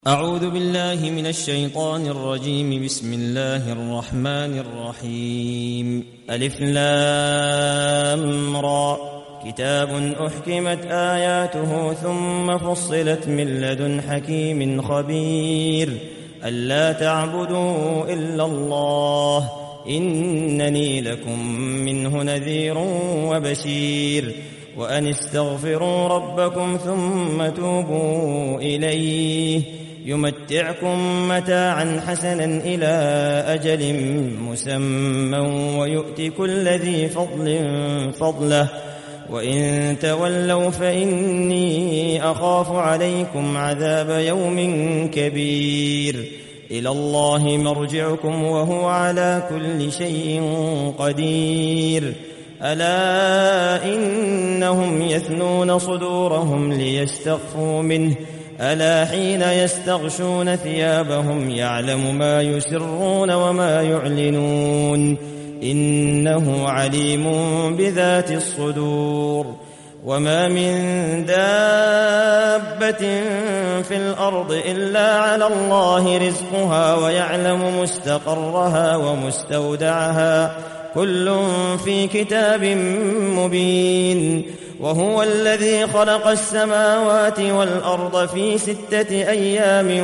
أعوذ بالله من الشيطان الرجيم. بسم الله الرحمن الرحيم. ألف لام را. كتاب أحكمت آياته ثم فصلت من لدن حكيم خبير. ألا تعبدوا إلا الله إنني لكم منه نذير وبشير. وأن استغفروا ربكم ثم توبوا إليه يمتعكم متاعا حسنا إلى أجل مسمى ويؤت كل ذي فضل فضله. وإن تولوا فإني أخاف عليكم عذاب يوم كبير. إلى الله مرجعكم وهو على كل شيء قدير. ألا إنهم يثنون صدورهم ليستخفوا منه ألا حين يستغشون ثيابهم يعلم ما يسرون وما يعلنون إنه عليم بذات الصدور. وما من دابة في الأرض إلا على الله رزقها ويعلم مستقرها ومستودعها كل في كتاب مبين. وهو الذي خلق السماوات والأرض في 6 أيام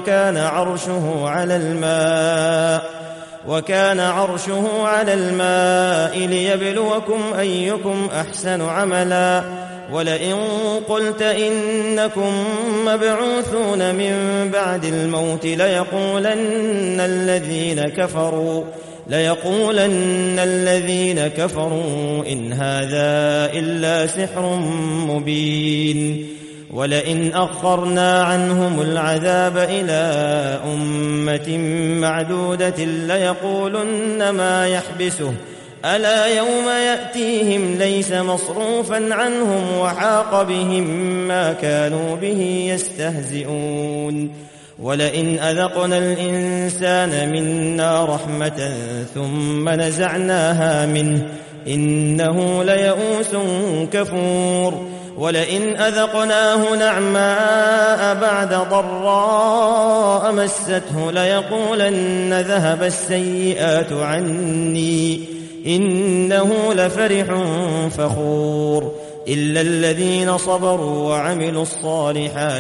وكان عرشه على الماء ليبلوكم أيكم أحسن عملا. ولئن قلت إنكم مبعوثون من بعد الموت ليقولن الذين كفروا إن هذا إلا سحر مبين. ولئن أخرنا عنهم العذاب إلى أمة معدودة ليقولن ما يحبسه ألا يوم يأتيهم ليس مصروفا عنهم وحاق بهم ما كانوا به يستهزئون. ولئن أذقنا الإنسان منا رحمة ثم نزعناها منه إنه ليئوس كفور. ولئن أذقناه نعماء بعد ضراء مسته ليقولن ذهب السيئات عنّي إنه لفرح فخور. إلا الذين صبروا وعملوا الصالحات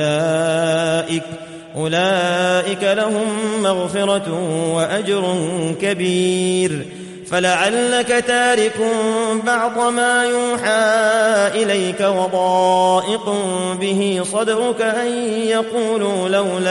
أولئك لهم مغفرة وأجر كبير. فلعلك تارك بعض ما يوحى إليك وضائق به صدرك أن يقولوا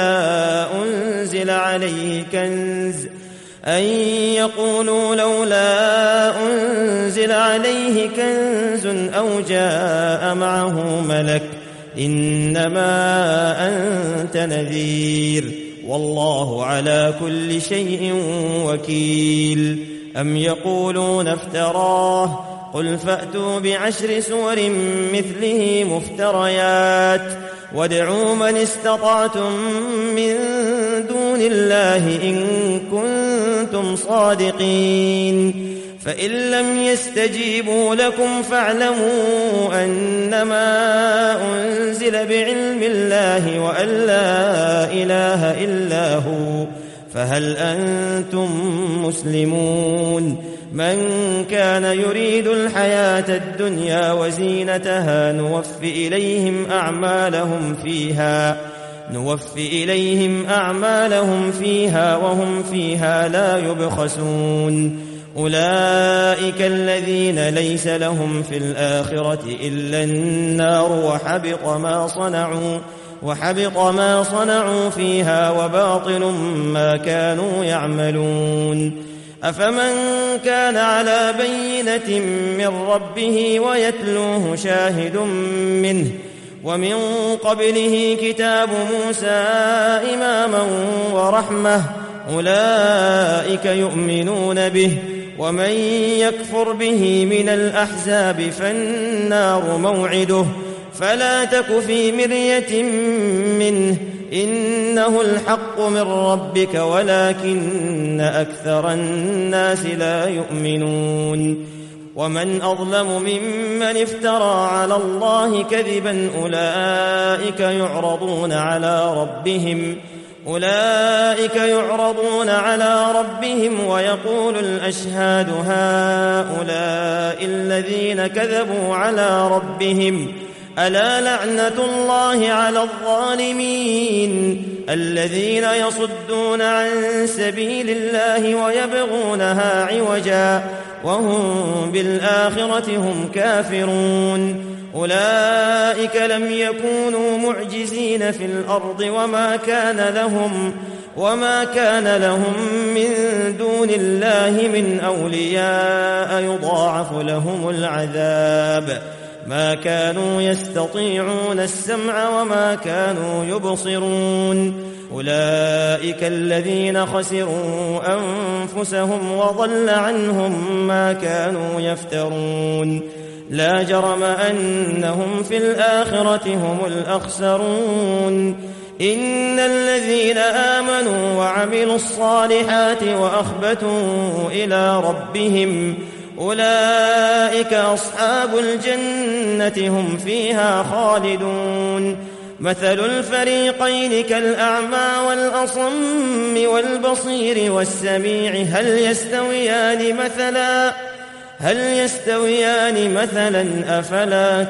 لولا أنزل عليه كنز أو جاء معه ملك إنما أنت نذير والله على كل شيء وكيل. أم يقولون افتراه قل فأتوا ب10 سور مثله مفتريات وادعوا من استطعتم من دون الله إن كنتم صادقين. فإن لم يستجيبوا لكم فاعلموا أنما أنزل بعلم الله وأن لا إله إلا هو فهل أنتم مسلمون. من كان يريد الحياة الدنيا وزينتها نوفي إليهم أعمالهم فيها وهم فيها لا يبخسون. أولئك الذين ليس لهم في الآخرة إلا النار وحبط ما صنعوا فيها وباطل ما كانوا يعملون. أفمن كان على بينة من ربه ويتلوه شاهد منه ومن قبله كتاب موسى إماما ورحمة أولئك يؤمنون به. ومن يكفر به من الأحزاب فالنار موعده فلا تك في مرية منه إنه الحق من ربك ولكن أكثر الناس لا يؤمنون. ومن أظلم ممن افترى على الله كذبا أولئك يعرضون على ربهم ويقول الأشهاد هؤلاء الذين كذبوا على ربهم ألا لعنة الله على الظالمين الذين يصدون عن سبيل الله ويبغونها عوجا وهم بالآخرة هم كافرون أولئك لم يكونوا معجزين في الأرض وما كان لهم من دون الله من أولياء يضاعف لهم العذاب ما كانوا يستطيعون السمع وما كانوا يبصرون أولئك الذين خسروا أنفسهم وضل عنهم ما كانوا يفترون لا جرم أنهم في الآخرة هم الأخسرون إن الذين آمنوا وعملوا الصالحات وأخبتوا إلى ربهم أولئك أصحاب الجنة هم فيها خالدون مثل الفريقين كالأعمى والأصم والبصير والسميع هل يستويان مثلا أفلا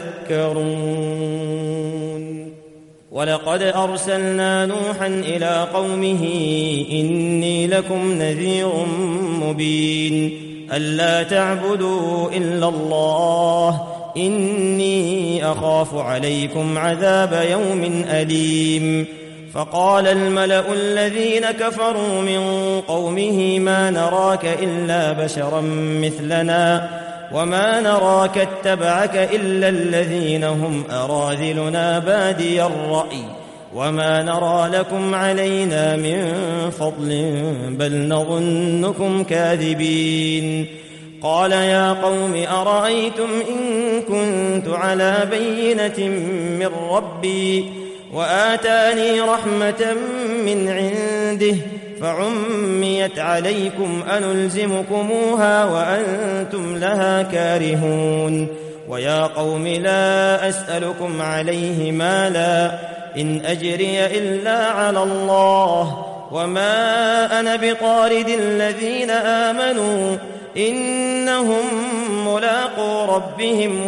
تذكرون ولقد أرسلنا نوحا إلى قومه إني لكم نذير مبين ألا تعبدوا إلا الله إني أخاف عليكم عذاب يوم أليم فقال الملأ الذين كفروا من قومه ما نراك إلا بشرا مثلنا وما نراك اتبعك إلا الذين هم أراذلنا بادي الرأي وما نرى لكم علينا من فضل بل نظنكم كاذبين قال يا قوم أرأيتم إن كنت على بينة من ربي وآتاني رحمة من عنده فعميت عليكم أنلزمكموها وأنتم لها كارهون ويا قوم لا أسألكم عليه مالا إن أجري إلا على الله وما أنا بطارد الذين آمنوا إنهم ملاقو ربهم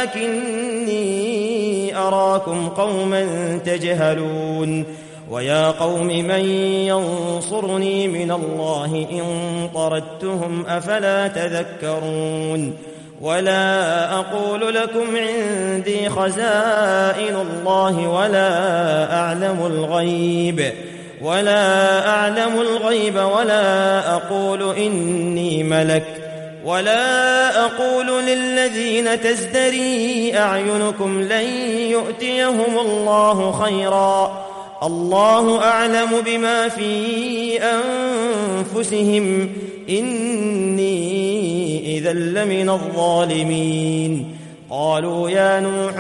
ولكني أراكم قوما تجهلون ويا قوم من ينصرني من الله إن طردتهم أفلا تذكرون ولا أقول لكم عندي خزائن الله ولا أعلم الغيب ولا أقول إني ملك ولا أقول للذين تزدري أعينكم لن يؤتيهم الله خيرا الله أعلم بما في أنفسهم إني إذا لمن الظالمين قالوا يا نوح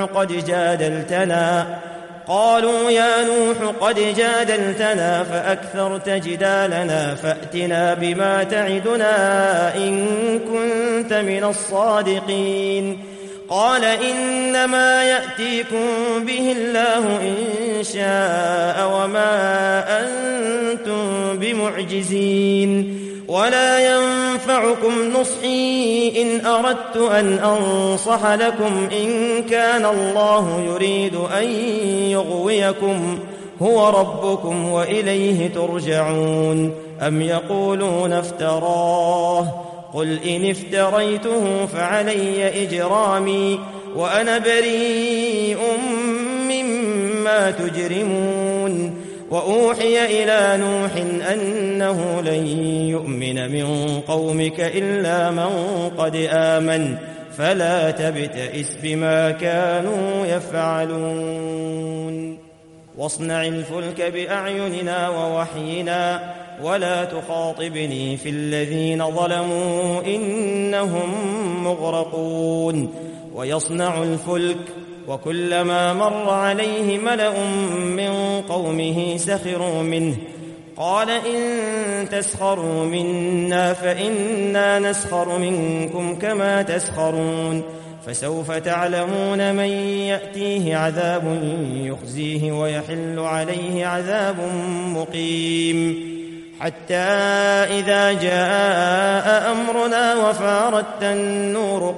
قد جادلتنا فأكثرت جدالنا فأتنا بما تعدنا إن كنت من الصادقين قال إنما يأتيكم به الله إن شاء وما أنتم بمعجزين ولا ينفعكم نصحي إن أردت أن أنصح لكم إن كان الله يريد أن يغويكم هو ربكم وإليه ترجعون أم يقولون افتراه قل إن افتريته فعلي إجرامي وأنا بريء مما تجرمون وأوحي إلى نوح أنه لن يؤمن من قومك إلا من قد آمن فلا تبتئس بما كانوا يفعلون واصنع الفلك بأعيننا ووحينا ولا تخاطبني في الذين ظلموا إنهم مغرقون ويصنع الفلك وكلما مر عليه ملأ من قومه سخروا منه قال إن تسخروا منا فإنا نسخر منكم كما تسخرون فسوف تعلمون من يأتيه عذاب يخزيه ويحل عليه عذاب مقيم حتى إذا جاء أمرنا وفارت النور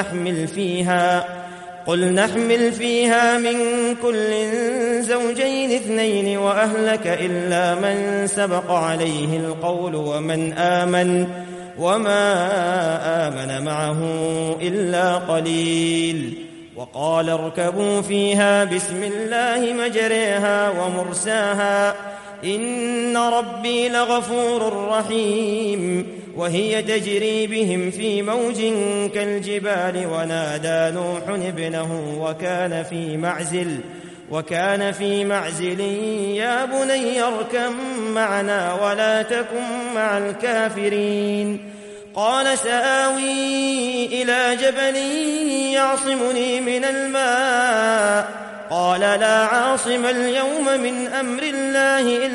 قل نحمل فيها من كل زوجين اثنين وأهلك إلا من سبق عليه القول وما آمن معه إلا قليل وقال اركبوا فيها بسم الله مجريها ومرساها إن ربي لغفور رحيم وهي تجري بهم في موج كالجبال ونادى نوح ابنه وكان في معزل يا بني اركب معنا ولا تكن مع الكافرين قال سآوي إلى جبل يعصمني من الماء قال لا عاصم اليوم من أمر الله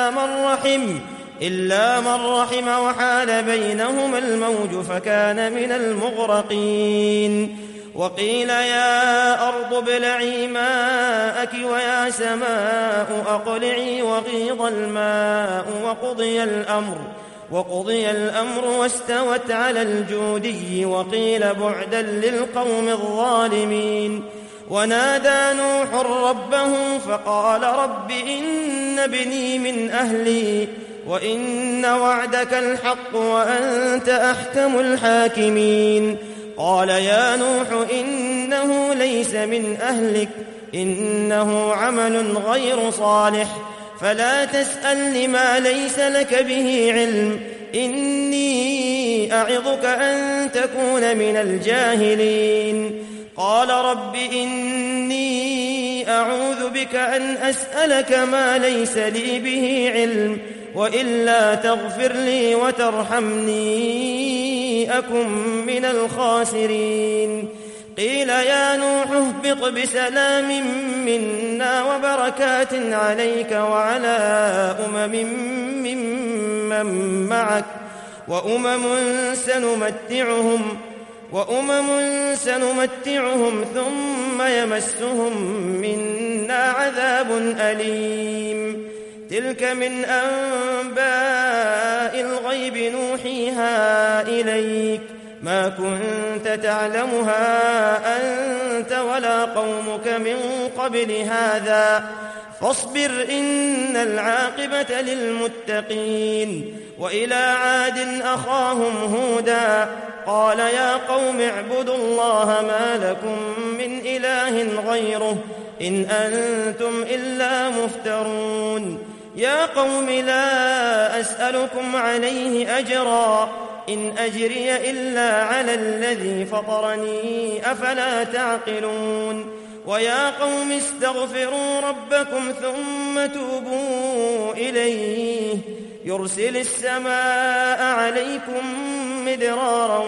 إلا من رحم وحال بينهما الموج فكان من المغرقين وقيل يا أرض ابلعي ماءك ويا سماء أقلعي وغيض الماء وقضي الأمر واستوت على الجودي وقيل بعدا للقوم الظالمين ونادى نوح ربه فقال رب إن ابني من أهلي وإن وعدك الحق وأنت أحكم الحاكمين قال يا نوح إنه ليس من أهلك إنه عمل غير صالح فلا تسأل لما ليس لك به علم إني أعظك أن تكون من الجاهلين قال رب إني أعوذ بك أن أسألك ما ليس لي به علم وإلا تغفر لي وترحمني أكن من الخاسرين قيل يا نوح اهبط بسلام منا وبركات عليك وعلى ممن معك وأمم سنمتعهم ثم يمسهم منا عذاب أليم تلك من أنباء الغيب نوحيها إليك ما كنت تعلمها أنت ولا قومك من قبل هذا فاصبر إن العاقبة للمتقين وإلى عاد أخاهم هودا قال يا قوم اعبدوا الله ما لكم من إله غيره إن أنتم إلا مفترون يا قوم لا أسألكم عليه أجرا إن أجري إلا على الذي فطرني أفلا تعقلون ويا قوم استغفروا ربكم ثم توبوا إليه يرسل السماء عليكم مدرارا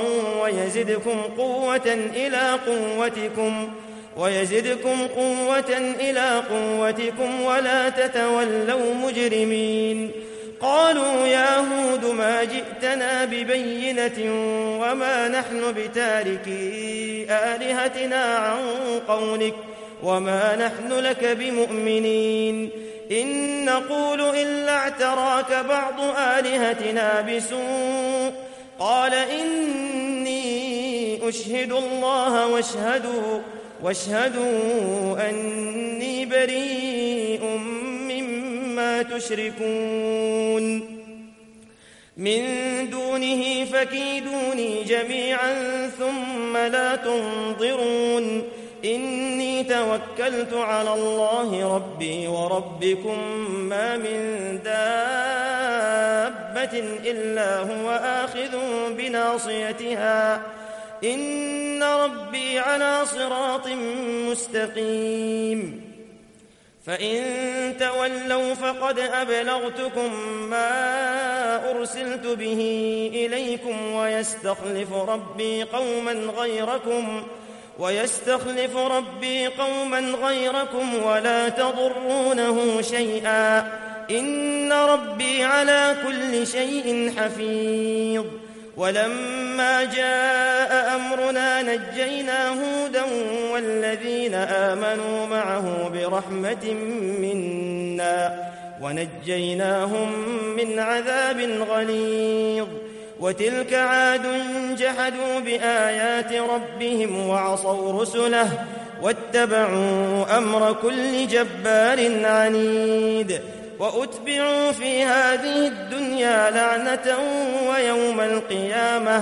ويزدكم قوة إلى قوتكم ولا تتولوا مجرمين قالوا يا هود ما جئتنا ببينة وما نحن بتاركي آلهتنا عن قولك وما نحن لك بمؤمنين إن نقول إلا اعتراك بعض آلهتنا بسوء قال إني أشهد الله واشهدوا أني بريء مما تشركون من دونه فكيدوني جميعا ثم لا تنظرون إني توكلت على الله ربي وربكم ما من دابة إلا هو آخذ بناصيتها إن ربي على صراط مستقيم فإن تولوا فقد أبلغتكم ما أرسلت به إليكم ويستخلف ربي قوما غيركم ولا تضرونه شيئا إن ربي على كل شيء حفيظ ولما جاء أمرنا نجينا هودا والذين آمنوا معه برحمة منا ونجيناهم من عذاب غليظ وتلك عاد جحدوا بآيات ربهم وعصوا رسله واتبعوا أمر كل جبار عنيد وأتبعوا في هذه الدنيا لعنة ويوم القيامة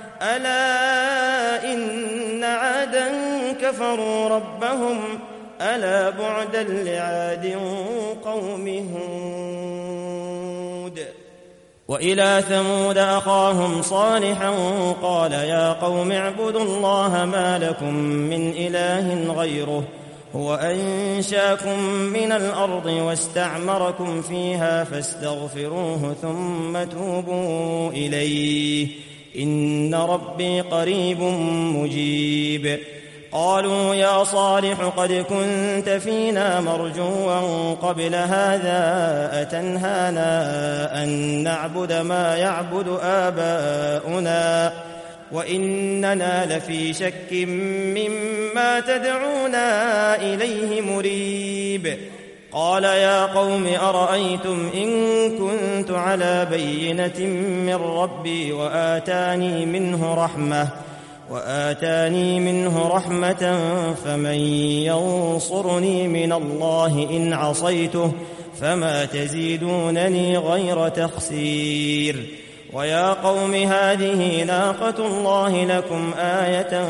ألا إن عادا كفروا ربهم ألا بعدا لعاد قوم هود. وإلى ثمود أخاهم صالحا قال يا قوم اعبدوا الله ما لكم من إله غيره هو أنشاكم من الأرض واستعمركم فيها فاستغفروه ثم توبوا إليه إن ربي قريب مجيب. قالوا يا صالح قد كنت فينا مرجوا قبل هذا أتنهانا أن نعبد ما يعبد آباؤنا وإننا لفي شك مما تدعونا إليه مريب. قال يا قوم أرأيتم إن كنت على بينة من ربي وآتاني منه رحمة فمن ينصرني من الله إن عصيته فما تزيدونني غير تخسير. ويا قوم هذه ناقة الله لكم آية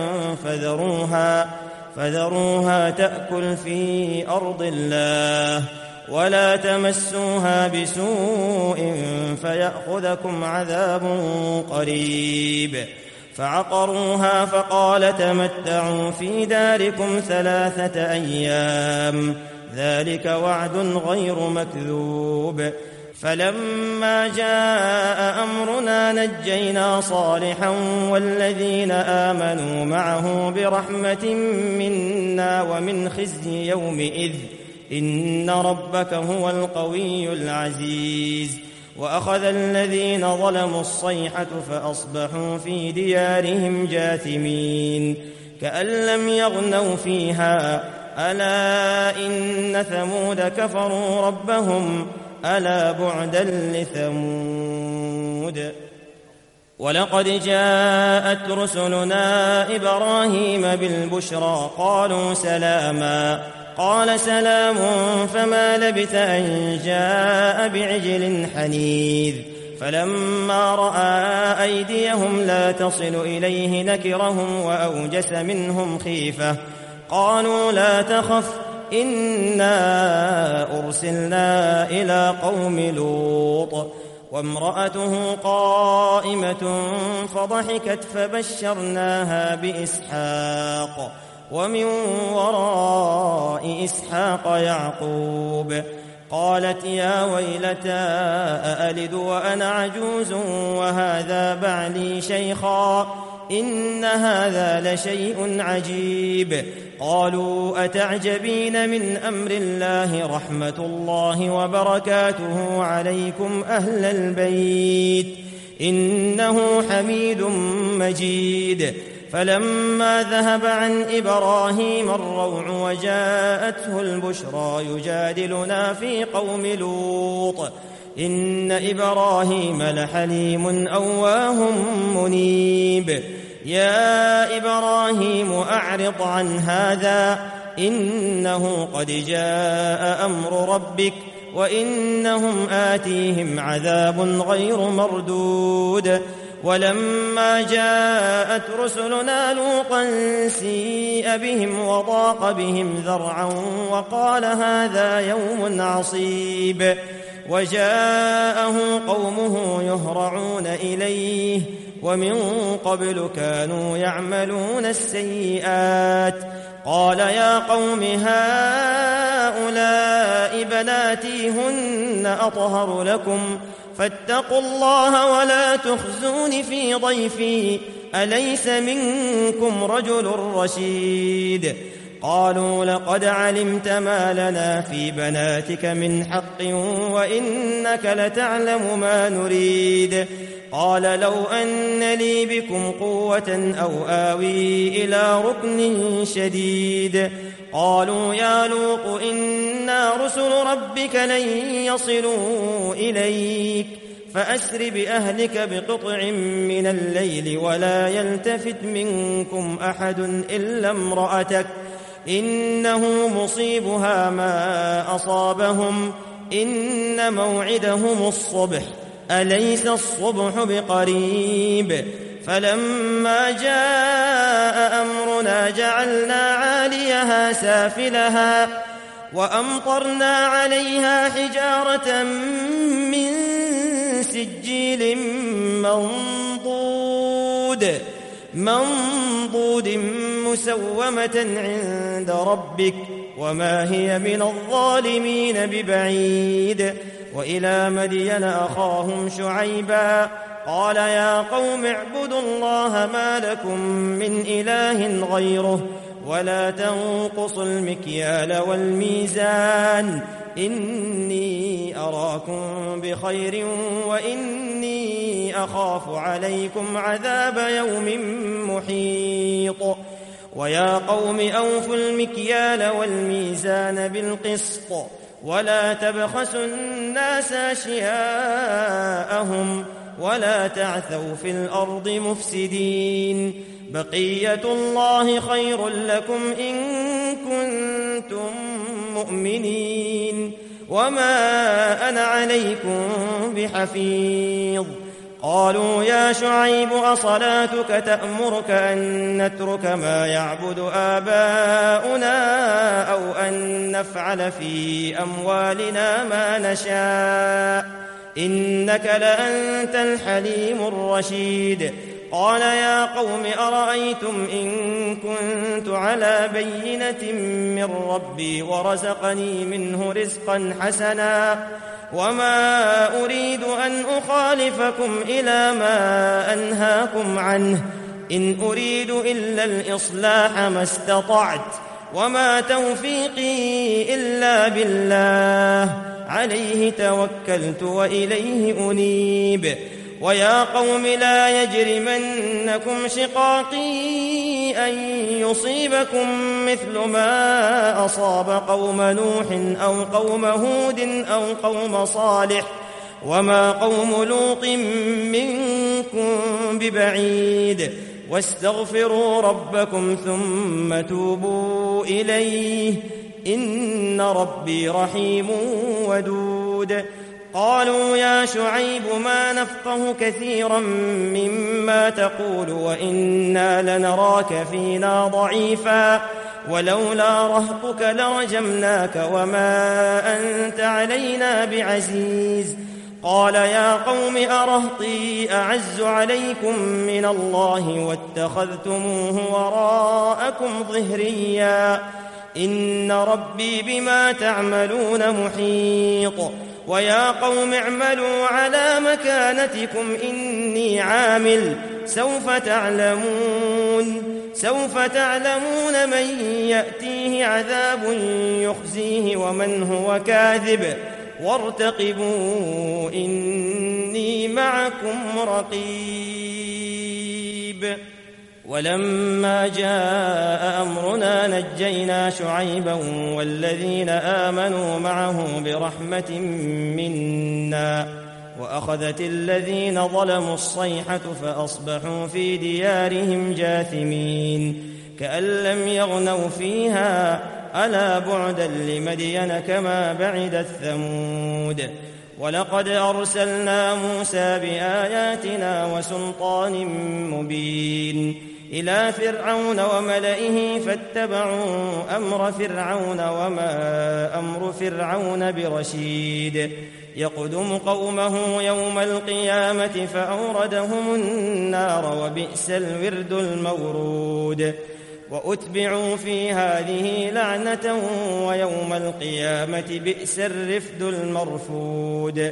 فذروها تأكل في أرض الله ولا تمسوها بسوء فيأخذكم عذاب قريب. فعقروها فقال تمتعوا في داركم 3 أيام ذلك وعد غير مكذوب. فلما جاء أمرنا نجينا صالحا والذين آمنوا معه برحمة منا ومن خزي يومئذ إن ربك هو القوي العزيز. وأخذ الذين ظلموا الصيحة فأصبحوا في ديارهم جاثمين كأن لم يغنوا فيها ألا إن ثمود كفروا ربهم ألا بعدا لثمود. ولقد جاءت رسلنا إبراهيم بالبشرى قالوا سلاما قال سلام فما لبث أن جاء بعجل حنيذ. فلما رأى أيديهم لا تصل إليه نكرهم وأوجس منهم خيفة قالوا لا تخف إنا أرسلنا إلى قوم لوط وامرأته قائمة فضحكت فبشرناها بإسحاق ومن وراء إسحاق يعقوب. قالت يا ويلتى أألد وأنا عجوز وهذا بعلي شيخا إن هذا لشيء عجيب. قالوا أتعجبين من أمر الله رحمة الله وبركاته عليكم أهل البيت إنه حميد مجيد. فلما ذهب عن إبراهيم الروع وجاءته البشرى يجادلنا في قوم لوط إن إبراهيم لحليم أواه منيب. يا إبراهيم أعرض عن هذا إنه قد جاء أمر ربك وإنهم آتيهم عذاب غير مردود. ولما جاءت رسلنا لوطا سيء بهم وضاق بهم ذرعا وقال هذا يوم عصيب. وجاءه قومه يهرعون إليه ومن قبل كانوا يعملون السيئات. قال يا قوم هؤلاء بناتي هن أطهر لكم فاتقوا الله ولا تخزون في ضيفي أليس منكم رجل رشيد. قالوا لقد علمت ما لنا في بناتك من حق وإنك لتعلم ما نريد. قال لو أن لي بكم قوة أو آوي إلى ركن شديد. قالوا يا لوط إنا رسل ربك لن يصلوا إليك فأسر بأهلك بقطع من الليل ولا يلتفت منكم أحد إلا امرأتك إنه مصيبها ما أصابهم إن موعدهم الصبح أليس الصبح بقريب. فلما جاء أمرنا جعلنا عاليها سافلها وأمطرنا عليها حجارة من سجيل منضود مسومة عند ربك وما هي من الظالمين ببعيد. وإلى مدين أخاهم شعيبا قال يا قوم اعبدوا الله ما لكم من إله غيره ولا تنقصوا المكيال والميزان إني أراكم بخير وإني أخاف عليكم عذاب يوم محيط. ويا قوم أوفوا المكيال والميزان بالقسط ولا تبخسوا الناس أشياءهم ولا تعثوا في الأرض مفسدين. بقية الله خير لكم إن كنتم مؤمنين وما أنا عليكم بحفيظ. قالوا يا شعيب أصلاتك تأمرك أن نترك ما يعبد آباؤنا أو أن نفعل في أموالنا ما نشاء إنك لأنت الحليم الرشيد. قال يا قوم أرأيتم إن كنت على بينة من ربي ورزقني منه رزقا حسنا وما أريد أن أخالفكم إلى ما أنهاكم عنه إن أريد إلا الإصلاح ما استطعت وما توفيقي إلا بالله عليه توكلت وإليه أنيب. ويا قوم لا يجرمنكم شقاقي أن يصيبكم مثل ما أصاب قوم نوح أو قوم هود أو قوم صالح وما قوم لوط منكم ببعيد. واستغفروا ربكم ثم توبوا إليه إن ربي رحيم ودود. قالوا يا شعيب ما نفقه كثيرا مما تقول وإنا لنراك فينا ضعيفا ولولا رهطك لرجمناك وما أنت علينا بعزيز. قال يا قوم أرهطي أعز عليكم من الله واتخذتموه وراءكم ظهريا إن ربي بما تعملون محيط. ويا قوم اعملوا على مكانتكم إني عامل سوف تعلمون من يأتيه عذاب يخزيه ومن هو كاذب وارتقبوا إني معكم رقيب. ولما جاء أمرنا نجينا شعيبا والذين آمنوا معه برحمة منا وأخذت الذين ظلموا الصيحة فأصبحوا في ديارهم جاثمين كأن لم يغنوا فيها ألا بعدا لمدين كما بعدت ثمود. ولقد أرسلنا موسى بآياتنا وسلطان مبين إلى فرعون وملئه فاتبعوا أمر فرعون وما أمر فرعون برشيد. يقدم قومه يوم القيامة فأوردهم النار وبئس الورد المورود. وأتبعوا في هذه لعنة ويوم القيامة بئس الرفد المرفود.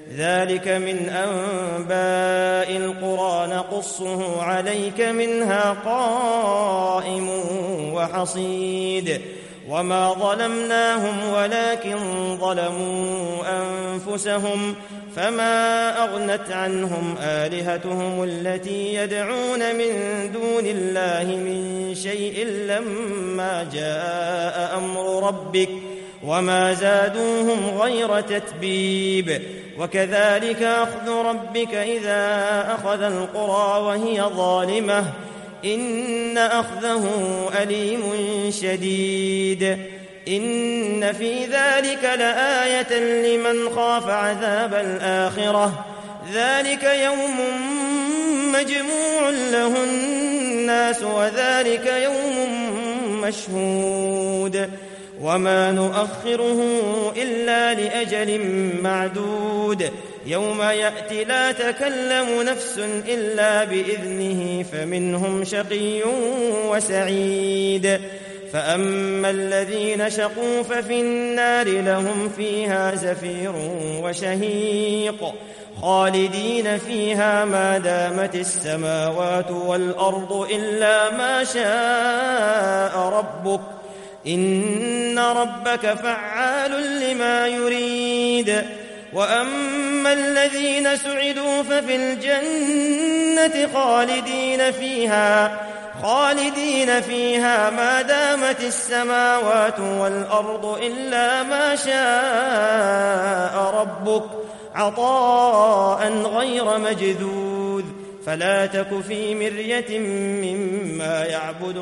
ذلك من أنباء القرى نقصه عليك منها قائم وحصيد وما ظلمناهم ولكن ظلموا أنفسهم فما أغنت عنهم آلهتهم التي يدعون من دون الله من شيء لما جاء أمر ربك وما زادوهم غير تتبيب وكذلك أخذ ربك إذا أخذ القرى وهي ظالمة إن أخذه أليم شديد إن في ذلك لآية لمن خاف عذاب الآخرة ذلك يوم مجموع له الناس وذلك يوم مشهود وما نؤخره إلا لأجل معدود يوم يأتي لا تكلم نفس إلا بإذنه فمنهم شقي وسعيد فأما الذين شقوا ففي النار لهم فيها زفير وشهيق خالدين فيها ما دامت السماوات والأرض إلا ما شاء ربك إن ربك فعال لما يريد وأما الذين سعدوا ففي الجنة خالدين فيها ما دامت السماوات والأرض إلا ما شاء ربك عطاء يغير مجذوذ فلا تك في مرية مما يعبد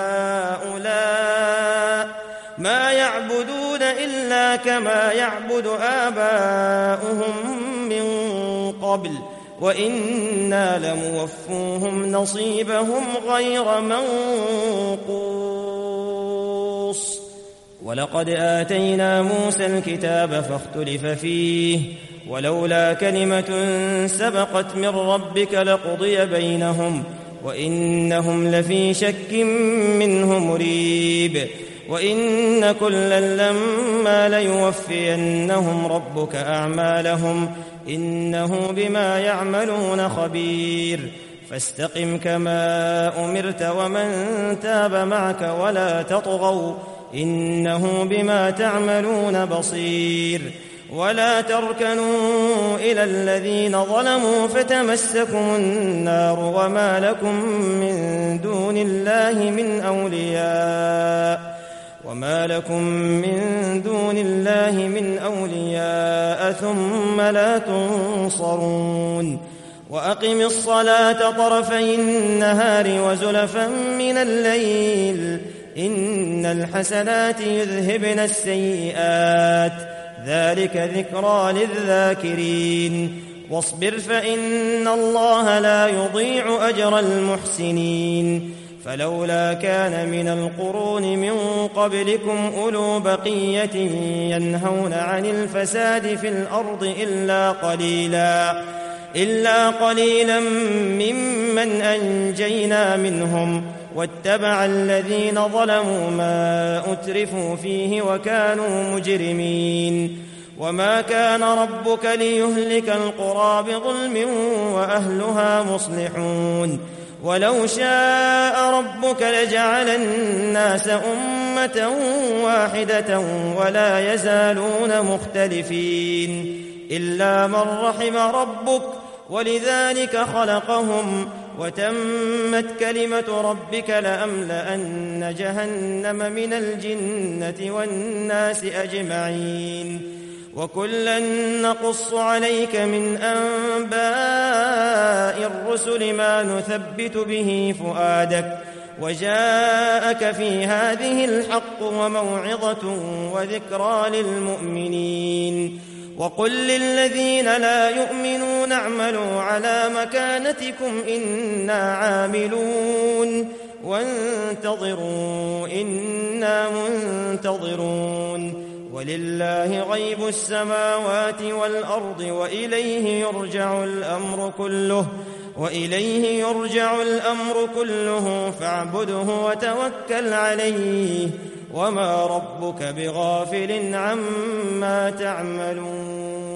هؤلاء ما يعبدون إلا كما يعبد آباؤهم من قبل وإنا لموفوهم نصيبهم غير منقوص ولقد آتينا موسى الكتاب فاختلف فيه ولولا كلمة سبقت من ربك لقضي بينهم وإنهم لفي شك منه مريب وإن كلا لما ليوفينهم ربك أعمالهم إنه بما يعملون خبير فاستقم كما أمرت ومن تاب معك ولا تطغوا إنه بما تعملون بصير ولا تركنوا إلى الذين ظلموا فتمسكم النار وما لكم من دون الله من أولياء ثم لا تنصرون وأقم الصلاة طرفي النهار وزلفا من الليل إن الحسنات يذهبن السيئات ذلك ذكرى للذاكرين واصبر فإن الله لا يضيع أجر المحسنين فلولا كان من القرون من قبلكم أولو بقية ينهون عن الفساد في الأرض إلا قليلا ممن أنجينا منهم واتبع الذين ظلموا ما أترفوا فيه وكانوا مجرمين وما كان ربك ليهلك القرى بظلم وأهلها مصلحون ولو شاء ربك لجعل الناس أمة واحدة ولا يزالون مختلفين إلا من رحم ربك ولذلك خلقهم وتمت كلمة ربك لأملأن جهنم من الجنة والناس أجمعين وكلا نقص عليك من أنباء الرسل ما نثبت به فؤادك وجاءك في هذه الحق وموعظة وذكرى للمؤمنين وقل للذين لا يؤمنون اعملوا على مكانتكم إنا عاملون وانتظروا إنا منتظرون ولله غيب السماوات والأرض وإليه يرجع الأمر كله فاعبده وتوكل عليه وما ربك بغافل عما تعملون